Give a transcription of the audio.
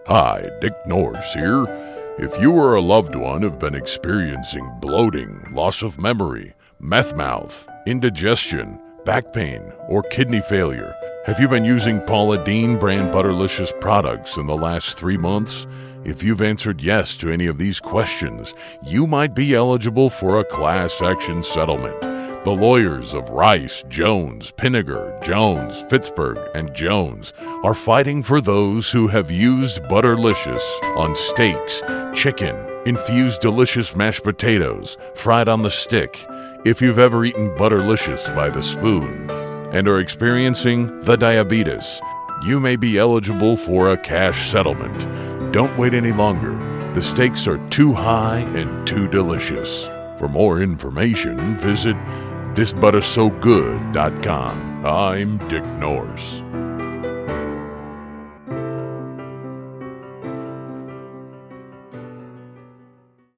Hi, Dick Norse here. If you or a loved one have been experiencing bloating, loss of memory, meth mouth, indigestion, back pain, or kidney failure, have you been using Paula Deen brand Butterlicious products in the last 3 months? If you've answered yes to any of these questions, you might be eligible for a class action settlement. The lawyers of Rice, Jones, Pinniger, Jones, Pittsburgh, and Jones are fighting for those who have used Butterlicious on steaks, chicken, infused delicious mashed potatoes, fried on the stick. If you've ever eaten Butterlicious by the spoon and are experiencing the diabetes, you may be eligible for a cash settlement. Don't wait any longer. The stakes are too high and too delicious. For more information, visit thisbuttersogood.com. I'm Dick Norse.